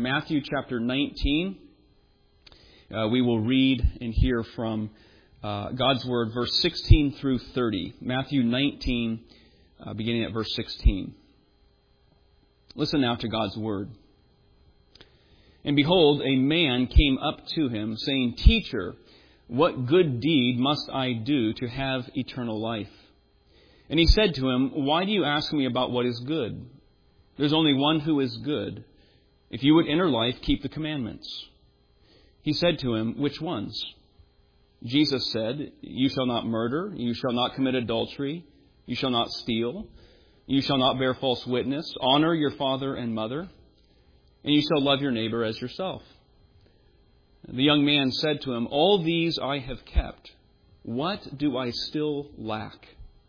Matthew chapter 19. We will read and hear from God's Word, verse 16 through 30. Matthew 19, beginning at verse 16. Listen now to God's Word. And behold, a man came up to him, saying, Teacher, what good deed must I do to have eternal life? And he said to him, Why do you ask me about what is good? There's only one who is good. If you would enter life, keep the commandments. He said to him, Which ones? Jesus said, You shall not murder, you shall not commit adultery, you shall not steal, you shall not bear false witness, honor your father and mother, and you shall love your neighbor as yourself. The young man said to him, All these I have kept. What do I still lack?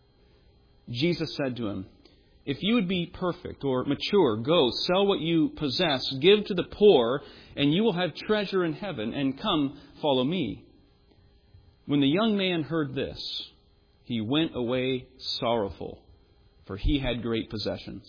Jesus said to him, If you would be perfect or mature, go, sell what you possess, give to the poor, and you will have treasure in heaven, and come, follow me. When the young man heard this, he went away sorrowful, for he had great possessions.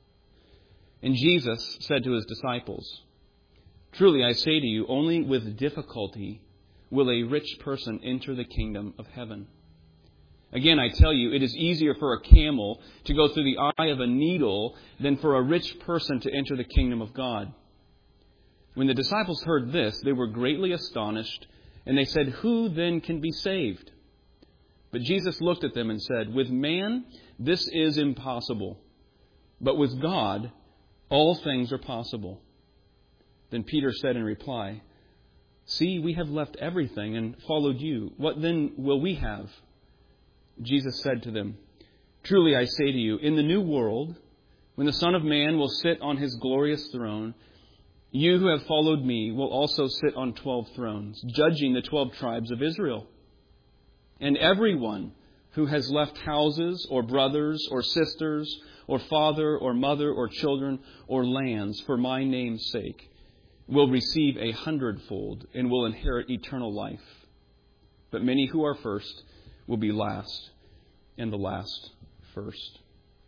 And Jesus said to his disciples, Truly I say to you, only with difficulty will a rich person enter the kingdom of heaven. Again, I tell you, it is easier for a camel to go through the eye of a needle than for a rich person to enter the kingdom of God. When the disciples heard this, they were greatly astonished, and they said, Who then can be saved? But Jesus looked at them and said, With man, this is impossible, but with God, all things are possible. Then Peter said in reply, See, we have left everything and followed you. What then will we have? Jesus said to them, Truly I say to you, in the new world, when the Son of Man will sit on his glorious throne, you who have followed me will also sit on 12 thrones, judging the 12 tribes of Israel. And everyone who has left houses or brothers or sisters or father or mother or children or lands for my name's sake will receive 100-fold and will inherit eternal life. But many who are first will be last, and the last first.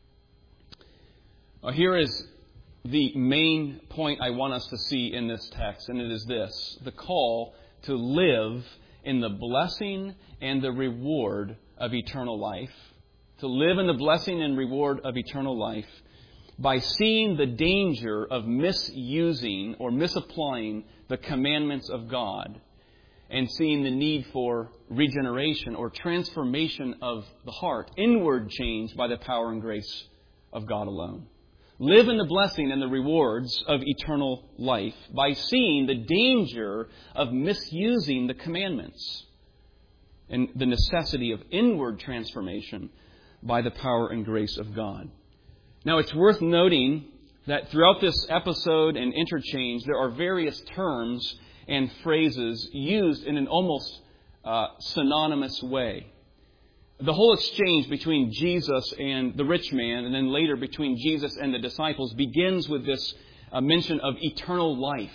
Here is the main point I want us to see in this text, and it is this: the call to live in the blessing and the reward of eternal life. To live in the blessing and reward of eternal life by seeing the danger of misusing or misapplying the commandments of God, and seeing the need for regeneration or transformation of the heart, inward change by the power and grace of God alone. Live in the blessing and the rewards of eternal life by seeing the danger of misusing the commandments and the necessity of inward transformation by the power and grace of God. Now, it's worth noting that throughout this episode and interchange, there are various terms and phrases used in an almost synonymous way. The whole exchange between Jesus and the rich man, and then later between Jesus and the disciples, begins with this mention of eternal life.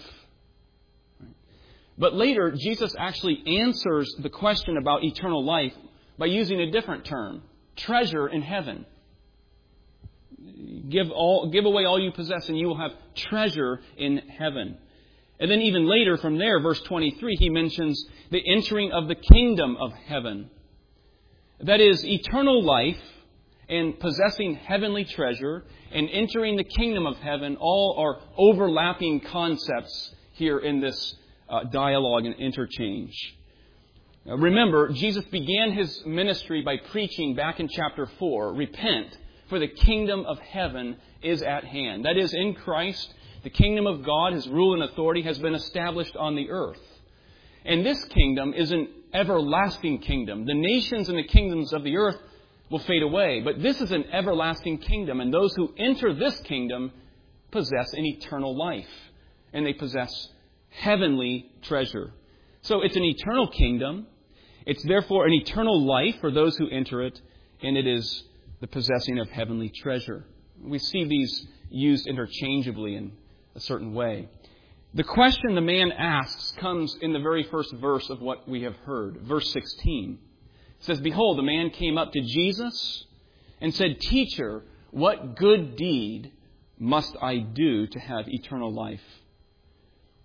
But later, Jesus actually answers the question about eternal life by using a different term: treasure in heaven. Give away all you possess, and you will have treasure in heaven. And then even later from there, verse 23, he mentions the entering of the kingdom of heaven. That is, eternal life and possessing heavenly treasure and entering the kingdom of heaven all are overlapping concepts here in this dialogue and interchange. Remember, Jesus began his ministry by preaching back in chapter 4, Repent, for the kingdom of heaven is at hand. That is, in Christ, the kingdom of God, His rule and authority, has been established on the earth. And this kingdom is an everlasting kingdom. The nations and the kingdoms of the earth will fade away, but this is an everlasting kingdom, and those who enter this kingdom possess an eternal life, and they possess heavenly treasure. So it's an eternal kingdom. It's therefore an eternal life for those who enter it, and it is the possessing of heavenly treasure. We see these used interchangeably in a certain way. The question the man asks comes in the very first verse of what we have heard. Verse 16. It says, Behold, a man came up to Jesus and said, Teacher, what good deed must I do to have eternal life?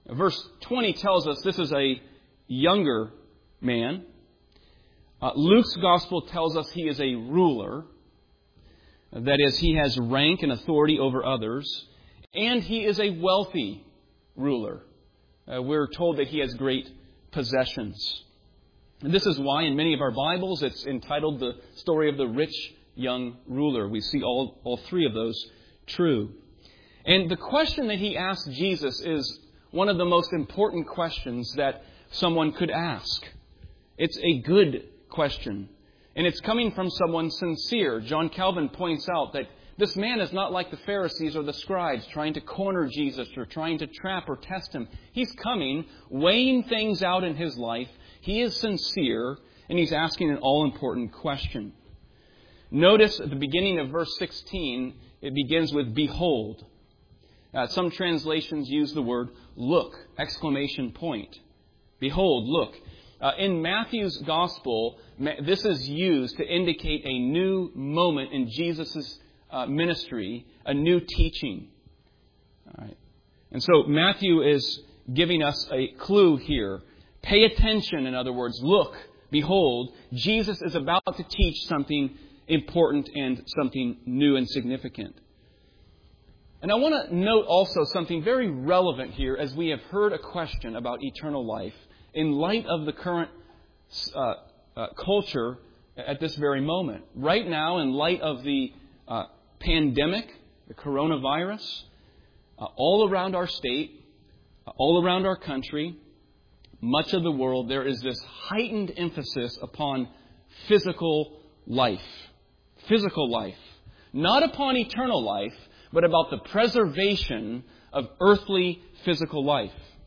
Verse 20 tells us this is a younger man. Luke's gospel tells us he is a ruler. That is, he has rank and authority over others. And he is a wealthy ruler. We're told that he has great possessions. And this is why in many of our Bibles it's entitled The Story of the Rich Young Ruler. We see all three of those true. And the question that he asked Jesus is one of the most important questions that someone could ask. It's a good question. And it's coming from someone sincere. John Calvin points out that this man is not like the Pharisees or the scribes trying to corner Jesus or trying to trap or test him. He's coming, weighing things out in his life. He is sincere, and he's asking an all-important question. Notice at the beginning of verse 16, it begins with behold. Some translations use the word look, exclamation point. Behold, look. In Matthew's gospel, this is used to indicate a new moment in Jesus' ministry, a new teaching. All right. And so Matthew is giving us a clue here. Pay attention, in other words, look, behold, Jesus is about to teach something important and something new and significant. And I want to note also something very relevant here as we have heard a question about eternal life in light of the current culture at this very moment. Right now, in light of the pandemic, the coronavirus, all around our state, all around our country, much of the world, there is this heightened emphasis upon physical life. Physical life. Not upon eternal life, but about the preservation of earthly physical life.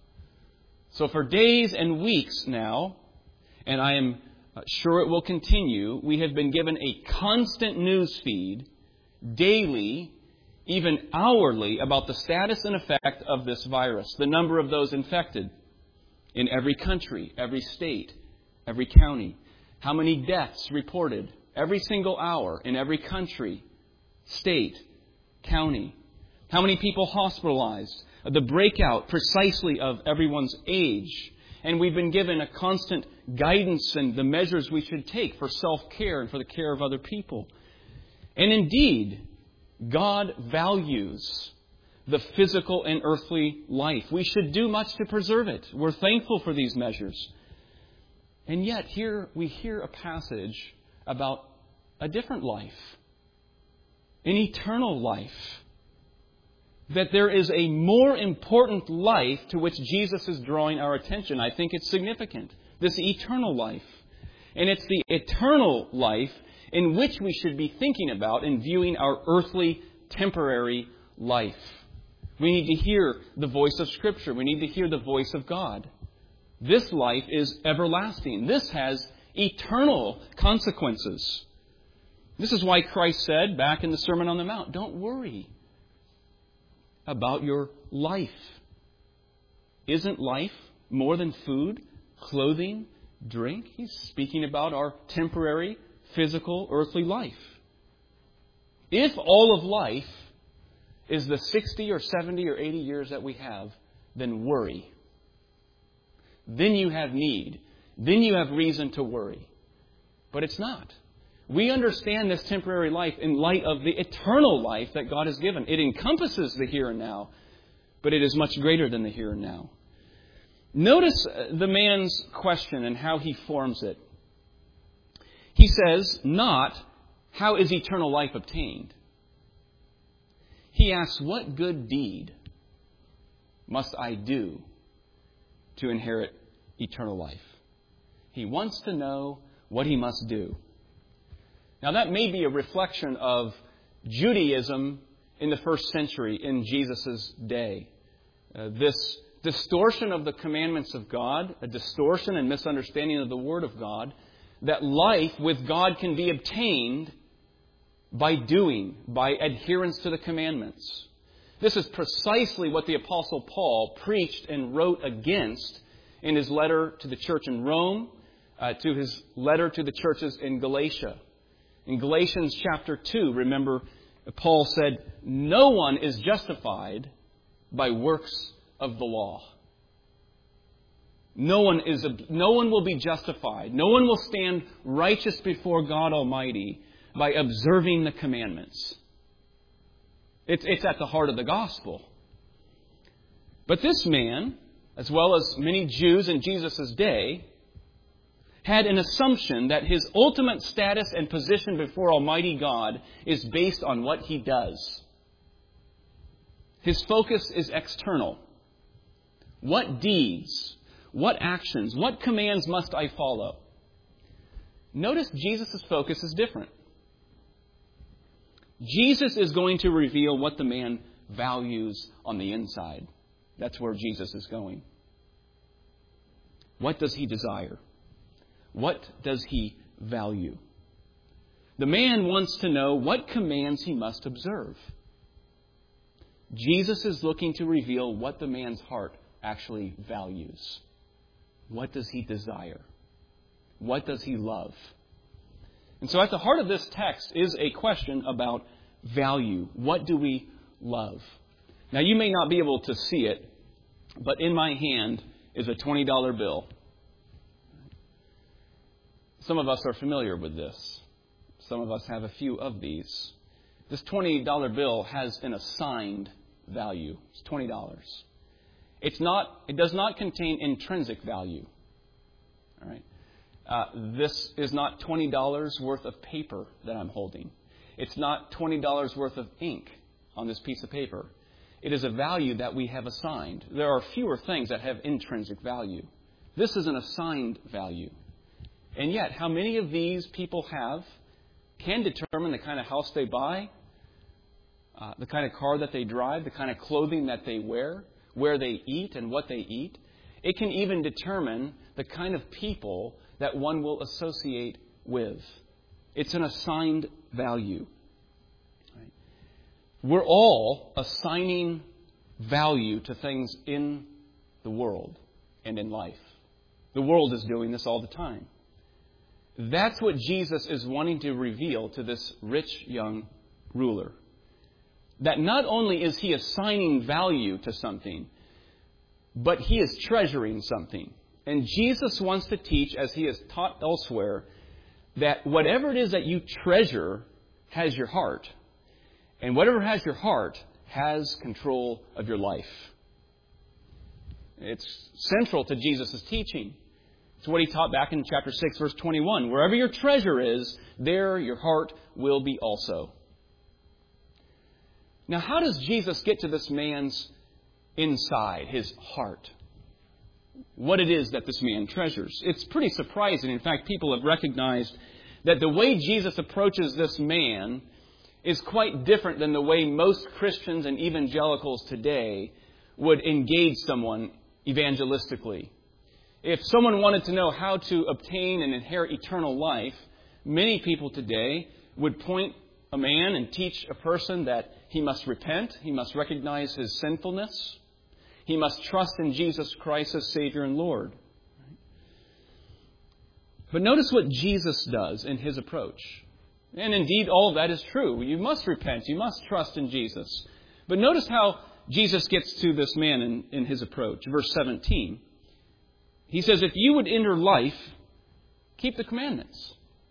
So for days and weeks now, and I am sure it will continue, we have been given a constant news feed, daily, even hourly, about the status and effect of this virus, the number of those infected in every country, every state, every county, how many deaths reported every single hour in every country, state, county, how many people hospitalized, the breakout precisely of everyone's age. And we've been given a constant guidance and the measures we should take for self-care and for the care of other people. And indeed, God values the physical and earthly life. We should do much to preserve it. We're thankful for these measures. And yet, here we hear a passage about a different life, an eternal life. That there is a more important life to which Jesus is drawing our attention. I think it's significant. This eternal life. And it's the eternal life in which we should be thinking about and viewing our earthly, temporary life. We need to hear the voice of Scripture. We need to hear the voice of God. This life is everlasting. This has eternal consequences. This is why Christ said back in the Sermon on the Mount, don't worry about your life. Isn't life more than food, clothing, drink? He's speaking about our temporary, physical, earthly life. If all of life is the 60 or 70 or 80 years that we have, then worry. Then you have need. Then you have reason to worry. But it's not. We understand this temporary life in light of the eternal life that God has given. It encompasses the here and now, but it is much greater than the here and now. Notice the man's question and how he forms it. He says, not, how is eternal life obtained? He asks, what good deed must I do to inherit eternal life? He wants to know what he must do. Now, that may be a reflection of Judaism in the first century, in Jesus' day. This distortion of the commandments of God, a distortion and misunderstanding of the Word of God, that life with God can be obtained by doing, by adherence to the commandments. This is precisely what the Apostle Paul preached and wrote against in his letter to the church in Rome, to his letter to the churches in Galatia. In Galatians chapter 2, remember, Paul said, no one is justified by works of the law. No one will be justified. No one will stand righteous before God Almighty by observing the commandments. It's at the heart of the gospel. But this man, as well as many Jews in Jesus' day, had an assumption that his ultimate status and position before Almighty God is based on what he does. His focus is external. What deeds, what actions, what commands must I follow? Notice Jesus' focus is different. Jesus is going to reveal what the man values on the inside. That's where Jesus is going. What does he desire? What does he value? The man wants to know what commands he must observe. Jesus is looking to reveal what the man's heart actually values. What does he desire? What does he love? And so at the heart of this text is a question about value. What do we love? Now you may not be able to see it, but in my hand is a $20 bill. Some of us are familiar with this. Some of us have a few of these. This $20 bill has an assigned value. It's $20. It does not contain intrinsic value. All right. This is not $20 worth of paper that I'm holding. It's not $20 worth of ink on this piece of paper. It is a value that we have assigned. There are fewer things that have intrinsic value. This is an assigned value. And yet, how many of these people can determine the kind of house they buy, the kind of car that they drive, the kind of clothing that they wear, where they eat and what they eat. It can even determine the kind of people that one will associate with. It's an assigned value. Right? We're all assigning value to things in the world and in life. The world is doing this all the time. That's what Jesus is wanting to reveal to this rich young ruler. That not only is he assigning value to something, but he is treasuring something. And Jesus wants to teach, as he has taught elsewhere, that whatever it is that you treasure has your heart. And whatever has your heart has control of your life. It's central to Jesus' teaching. It's what he taught back in chapter 6, verse 21. Wherever your treasure is, there your heart will be also. Now, how does Jesus get to this man's inside, his heart? What it is that this man treasures? It's pretty surprising. In fact, people have recognized that the way Jesus approaches this man is quite different than the way most Christians and evangelicals today would engage someone evangelistically. If someone wanted to know how to obtain and inherit eternal life, many people today would point a man and teach a person that he must repent, he must recognize his sinfulness, he must trust in Jesus Christ as Savior and Lord. But notice what Jesus does in his approach. And indeed, all of that is true. You must repent, you must trust in Jesus. But notice how Jesus gets to this man in his approach. Verse 17. He says, if you would enter life, keep the commandments.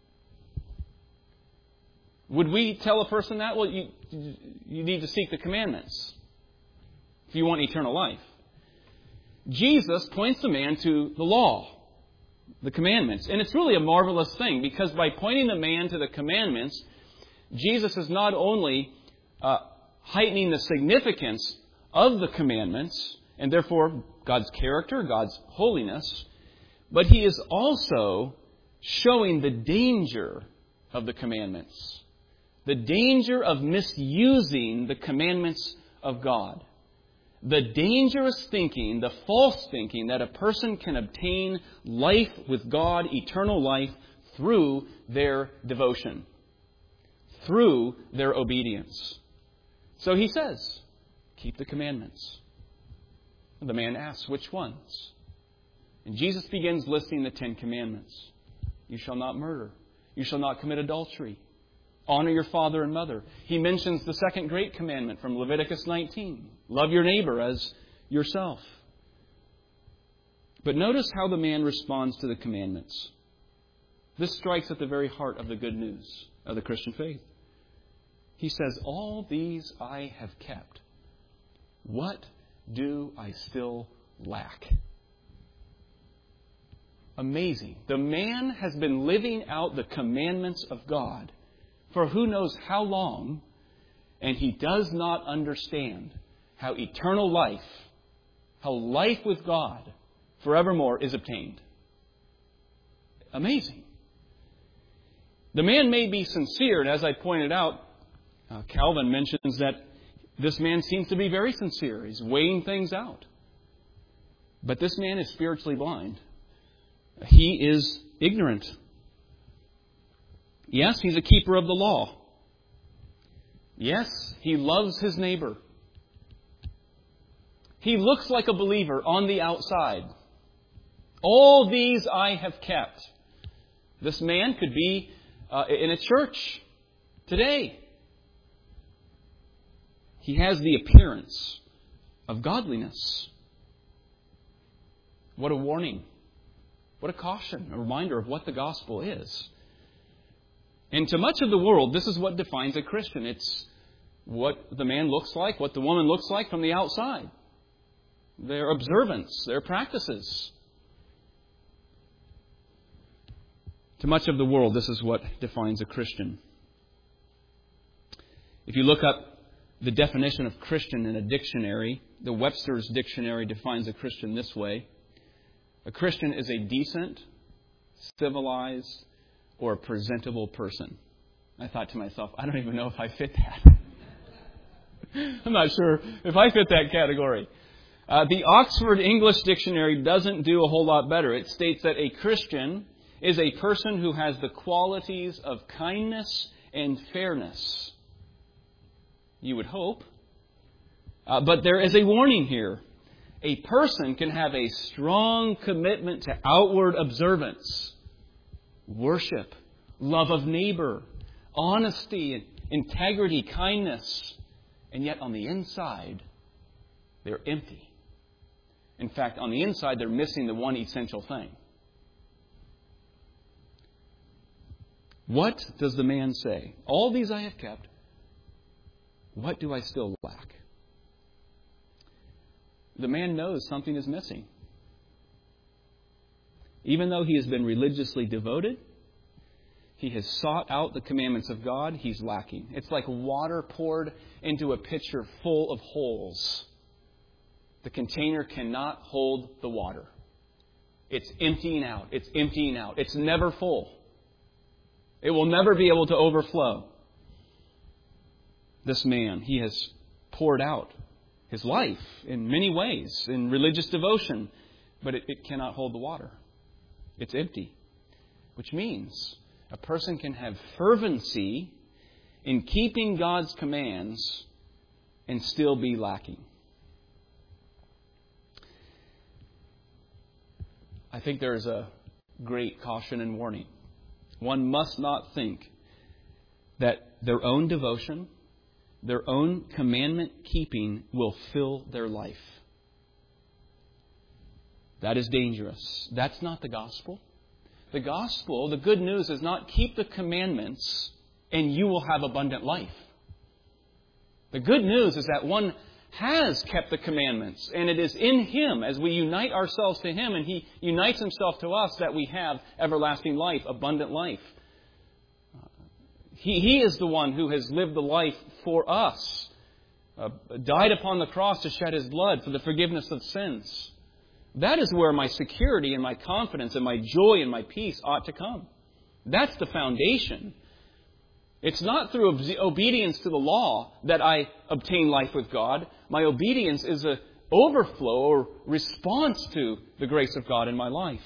Would we tell a person that? Well, you need to seek the commandments if you want eternal life. Jesus points the man to the law, the commandments. And it's really a marvelous thing, because by pointing the man to the commandments, Jesus is not only heightening the significance of the commandments, and therefore God's character, God's holiness, but he is also showing the danger of the commandments. The danger of misusing the commandments of God. The dangerous thinking, the false thinking that a person can obtain life with God, eternal life, through their devotion, through their obedience. So he says, keep the commandments. The man asks, which ones? And Jesus begins listing the 10 commandments. You shall not murder. You shall not commit adultery. Honor your father and mother. He mentions the second great commandment from Leviticus 19. Love your neighbor as yourself. But notice how the man responds to the commandments. This strikes at the very heart of the good news of the Christian faith. He says, all these I have kept. What do I still lack? Amazing. The man has been living out the commandments of God for who knows how long, and he does not understand how eternal life, how life with God forevermore is obtained. Amazing. The man may be sincere, and as I pointed out, Calvin mentions that this man seems to be very sincere. He's weighing things out. But this man is spiritually blind. He is ignorant. Yes, he's a keeper of the law. Yes, he loves his neighbor. He looks like a believer on the outside. All these I have kept. This man could be in a church today. He has the appearance of godliness. What a warning. What a caution. A reminder of what the gospel is. And to much of the world, this is what defines a Christian. It's what the man looks like, what the woman looks like from the outside. Their observance, their practices. To much of the world, this is what defines a Christian. If you look up the definition of Christian in a dictionary, the Webster's Dictionary defines a Christian this way. A Christian is a decent, civilized, or presentable person. I thought to myself, I don't even know if I fit that. I'm not sure if I fit that category. The Oxford English Dictionary doesn't do a whole lot better. It states that a Christian is a person who has the qualities of kindness and fairness. You would hope. But there is a warning here. A person can have a strong commitment to outward observance, worship, love of neighbor, honesty, integrity, kindness, and yet on the inside, they're empty. In fact, on the inside, they're missing the one essential thing. What does the man say? All these I have kept. What do I still lack? The man knows something is missing. Even though he has been religiously devoted, he has sought out the commandments of God, he's lacking. It's like water poured into a pitcher full of holes. The container cannot hold the water. It's emptying out. It's emptying out. It's never full. It will never be able to overflow. This man, he has poured out his life in many ways, in religious devotion, but it cannot hold the water. It's empty. Which means a person can have fervency in keeping God's commands and still be lacking. I think there is a great caution and warning. One must not think that their own devotion, their own commandment keeping will fill their life. That is dangerous. That's not the gospel. The gospel, the good news, is not keep the commandments and you will have abundant life. The good news is that one has kept the commandments, and it is in Him, as we unite ourselves to Him and He unites Himself to us, that we have everlasting life, abundant life. He is the one who has lived the life for us, died upon the cross to shed His blood for the forgiveness of sins. That is where my security and my confidence and my joy and my peace ought to come. That's the foundation. It's not through obedience to the law that I obtain life with God. My obedience is an overflow or response to the grace of God in my life.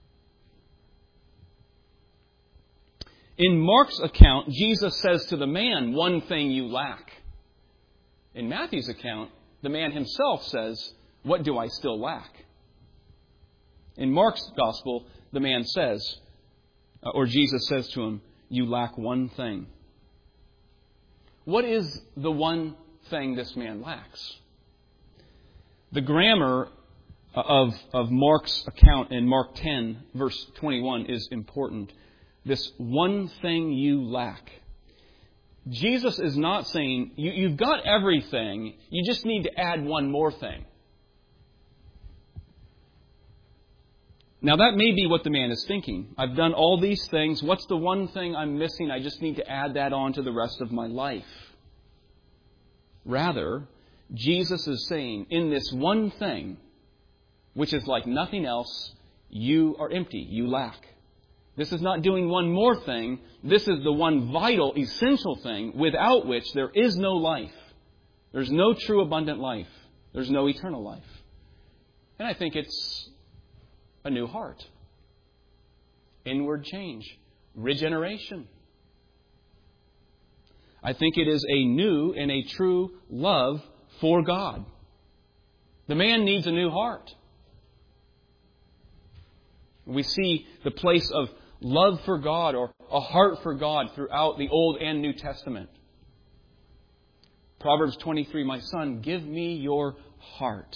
In Mark's account, Jesus says to the man, "One thing you lack." In Matthew's account, the man himself says, "What do I still lack?" In Mark's gospel, the man says, or Jesus says to him, "You lack one thing." What is the one thing this man lacks? The grammar of Mark's account in Mark 10, verse 21 is important. This one thing you lack. Jesus is not saying, you've got everything, you just need to add one more thing. Now that may be what the man is thinking. I've done all these things. What's the one thing I'm missing? I just need to add that on to the rest of my life. Rather, Jesus is saying, in this one thing, which is like nothing else, you are empty. You lack. This is not doing one more thing. This is the one vital, essential thing without which there is no life. There's no true abundant life. There's no eternal life. And I think it's a new heart. Inward change. Regeneration. I think it is a new and a true love for God. The man needs a new heart. We see the place of love for God or a heart for God throughout the Old and New Testament. Proverbs 23, my son, give me your heart.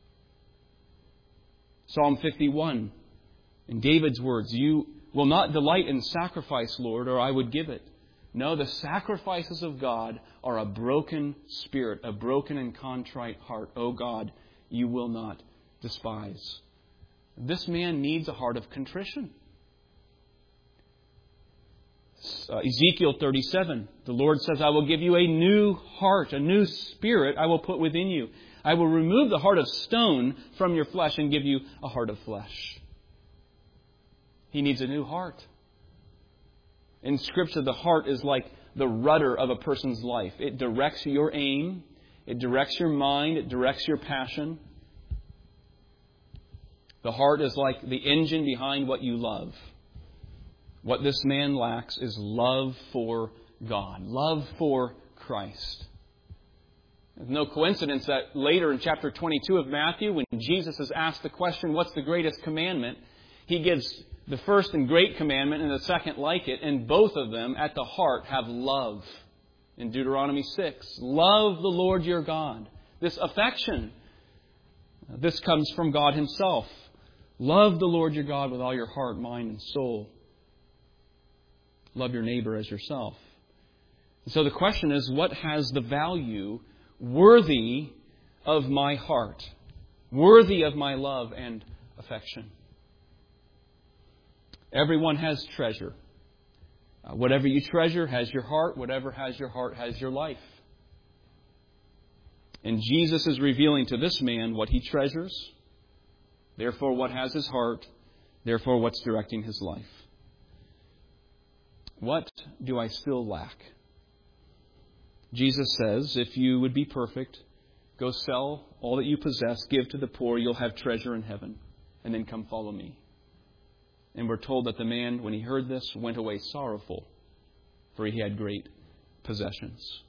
Psalm 51, in David's words, you will not delight in sacrifice, Lord, or I would give it. No, the sacrifices of God are a broken spirit, a broken and contrite heart. O God, you will not despise. This man needs a heart of contrition. Ezekiel 37, the Lord says, I will give you a new heart, a new spirit I will put within you. I will remove the heart of stone from your flesh and give you a heart of flesh. He needs a new heart. In Scripture, the heart is like the rudder of a person's life. It directs your aim. It directs your mind. It directs your passion. The heart is like the engine behind what you love. What this man lacks is love for God, love for Christ. It's no coincidence that later in chapter 22 of Matthew, when Jesus is asked the question, what's the greatest commandment? He gives the first and great commandment and the second like it, and both of them at the heart have love. In Deuteronomy 6, love the Lord your God. This affection, this comes from God Himself. Love the Lord your God with all your heart, mind, and soul. Love your neighbor as yourself. And so the question is, what has the value worthy of my heart, worthy of my love and affection? Everyone has treasure. Whatever you treasure has your heart. Whatever has your heart has your life. And Jesus is revealing to this man what he treasures, therefore what has his heart, therefore what's directing his life. What do I still lack? Jesus says, if you would be perfect, go sell all that you possess, give to the poor, you'll have treasure in heaven, and then come follow me. And we're told that the man, when he heard this, went away sorrowful, for he had great possessions.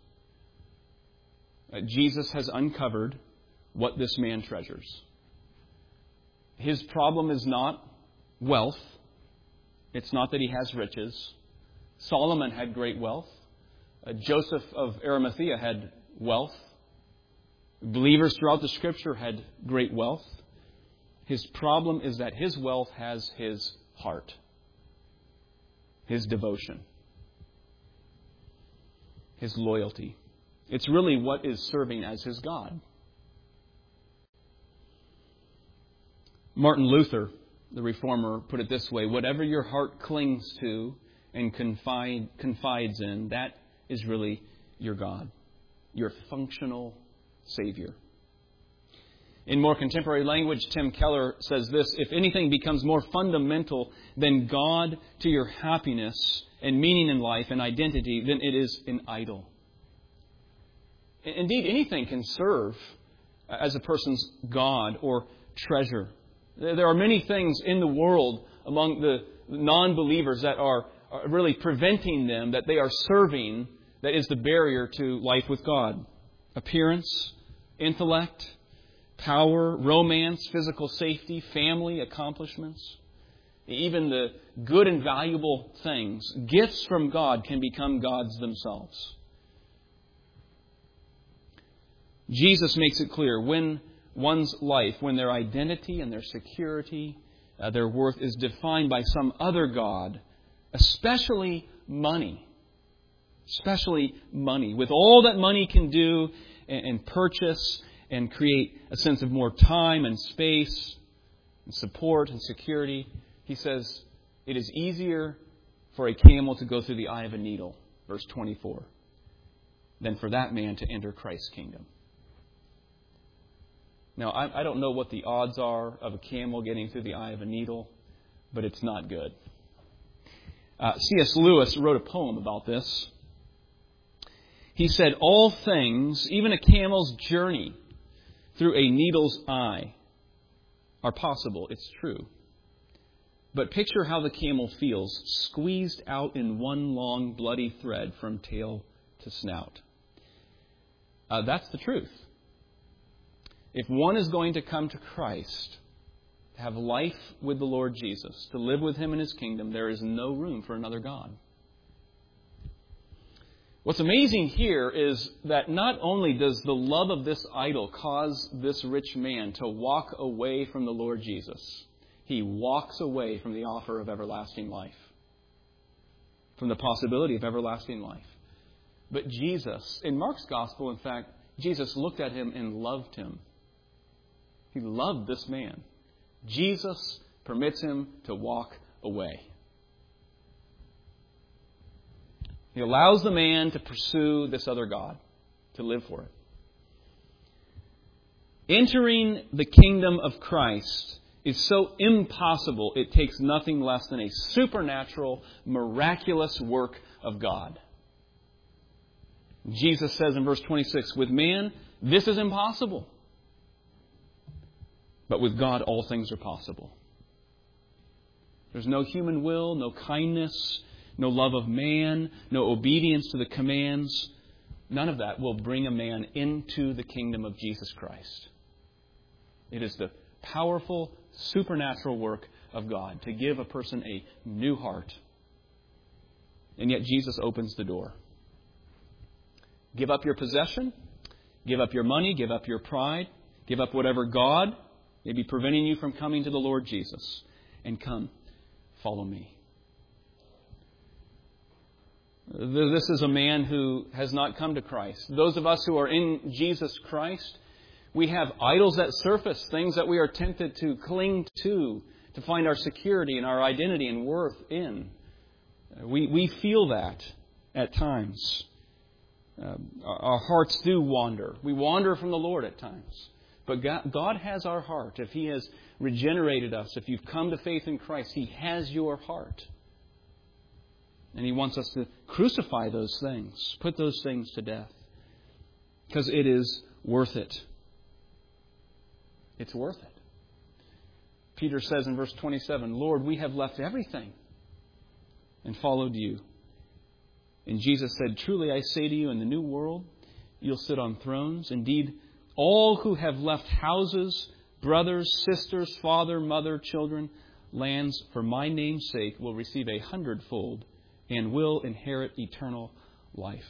Jesus has uncovered what this man treasures. His problem is not wealth. It's not that he has riches. Solomon had great wealth. Joseph of Arimathea had wealth. Believers throughout the Scripture had great wealth. His problem is that his wealth has his heart, his devotion, his loyalty. It's really what is serving as his God. Martin Luther, the Reformer, put it this way: whatever your heart clings to and confides in, that is really your God, your functional Savior. In more contemporary language, Tim Keller says this: if anything becomes more fundamental than God to your happiness and meaning in life and identity, then it is an idol. Indeed, anything can serve as a person's God or treasure. There are many things in the world among the non-believers that are really preventing them, that they are serving, that is the barrier to life with God. Appearance, intellect, power, romance, physical safety, family, accomplishments. Even the good and valuable things, gifts from God, can become gods themselves. Jesus makes it clear, when one's life when their identity and their security, their worth is defined by some other god, especially money. Especially money. With all that money can do and purchase and create a sense of more time and space and support and security, he says it is easier for a camel to go through the eye of a needle, verse 24, than for that man to enter Christ's kingdom. Now, I don't know what the odds are of a camel getting through the eye of a needle, but it's not good. C.S. Lewis wrote a poem about this. He said, all things, even a camel's journey through a needle's eye, are possible. It's true. But picture how the camel feels, squeezed out in one long bloody thread from tail to snout. That's the truth. If one is going to come to Christ, to have life with the Lord Jesus, to live with Him in His kingdom, there is no room for another god. What's amazing here is that not only does the love of this idol cause this rich man to walk away from the Lord Jesus, he walks away from the offer of everlasting life, from the possibility of everlasting life. But Jesus, in Mark's gospel, in fact, Jesus looked at him and loved him. He loved this man. Jesus permits him to walk away. He allows the man to pursue this other god, to live for it. Entering the kingdom of Christ is so impossible, it takes nothing less than a supernatural, miraculous work of God. Jesus says in verse 26, with man, this is impossible. But with God, all things are possible. There's no human will, no kindness, no love of man, no obedience to the commands. None of that will bring a man into the kingdom of Jesus Christ. It is the powerful, supernatural work of God to give a person a new heart. And yet Jesus opens the door. Give up your possession, give up your money, give up your pride, give up whatever God may be preventing you from coming to the Lord Jesus, and come, follow me. This is a man who has not come to Christ. Those of us who are in Jesus Christ, we have idols that surface, things that we are tempted to cling to find our security and our identity and worth in. We feel that at times. Our hearts do wander. We wander from the Lord at times. But God has our heart. If He has regenerated us, if you've come to faith in Christ, He has your heart. And He wants us to crucify those things, put those things to death. Because it is worth it. It's worth it. Peter says in verse 27, Lord, we have left everything and followed you. And Jesus said, truly I say to you, in the new world, you'll sit on thrones. Indeed, all who have left houses, brothers, sisters, father, mother, children, lands, for my name's sake, will receive 100-fold and will inherit eternal life.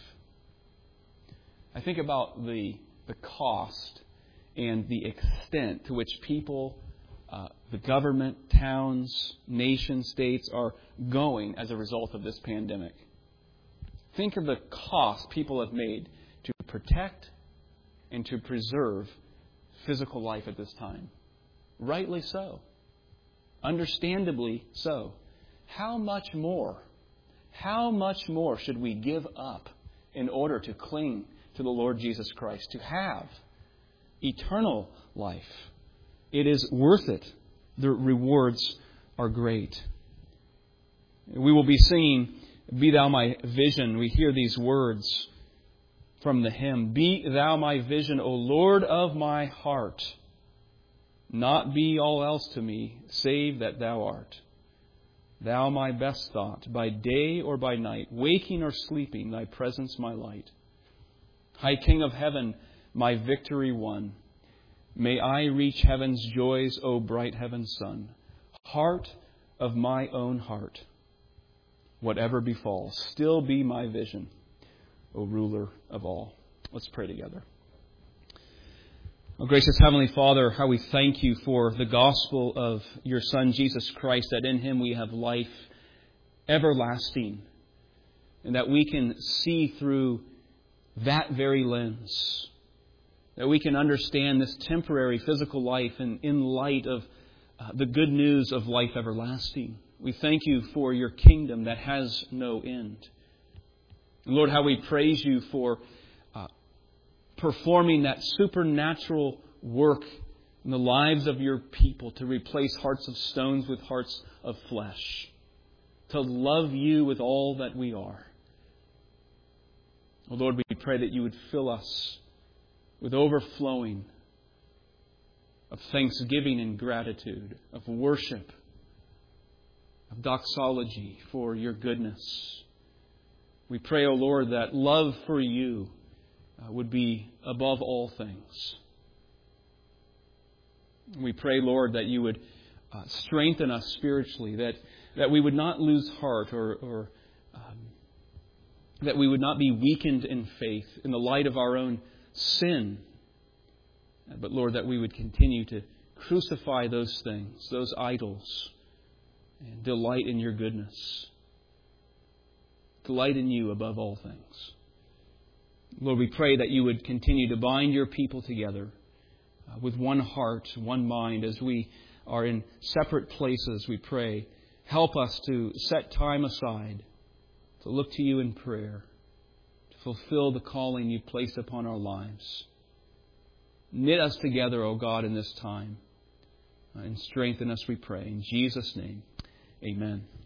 I think about the cost and the extent to which people, the government, towns, nations, states are going as a result of this pandemic. Think of the cost people have made to protect and to preserve physical life at this time. Rightly so. Understandably so. How much more should we give up in order to cling to the Lord Jesus Christ, to have eternal life? It is worth it. The rewards are great. We will be singing, Be Thou My Vision. We hear these words from the hymn. Be Thou my vision, O Lord of my heart. Not be all else to me, save that Thou art. Thou my best thought, by day or by night, waking or sleeping, Thy presence my light. High King of heaven, my victory won. May I reach heaven's joys, O bright heaven's sun. Heart of my own heart. Whatever befalls, still be my vision, O ruler of all. Let's pray together. Oh, gracious Heavenly Father, how we thank you for the gospel of your Son, Jesus Christ, that in Him we have life everlasting, and that we can see through that very lens, that we can understand this temporary physical life in light of the good news of life everlasting. We thank you for your kingdom that has no end. And Lord, how we praise you for performing that supernatural work in the lives of your people to replace hearts of stones with hearts of flesh, to love you with all that we are. Oh Lord, we pray that you would fill us with overflowing of thanksgiving and gratitude, of worship, of doxology for your goodness. We pray, O Lord, that love for you would be above all things. We pray, Lord, that you would strengthen us spiritually, that we would not lose heart or that we would not be weakened in faith in the light of our own sin. But, Lord, that we would continue to crucify those things, those idols, and delight in your goodness. Delight in you above all things. Lord, we pray that you would continue to bind your people together with one heart, one mind, as we are in separate places, we pray. Help us to set time aside to look to you in prayer, to fulfill the calling you've placed upon our lives. Knit us together, O God, in this time, and strengthen us, we pray. In Jesus' name, amen.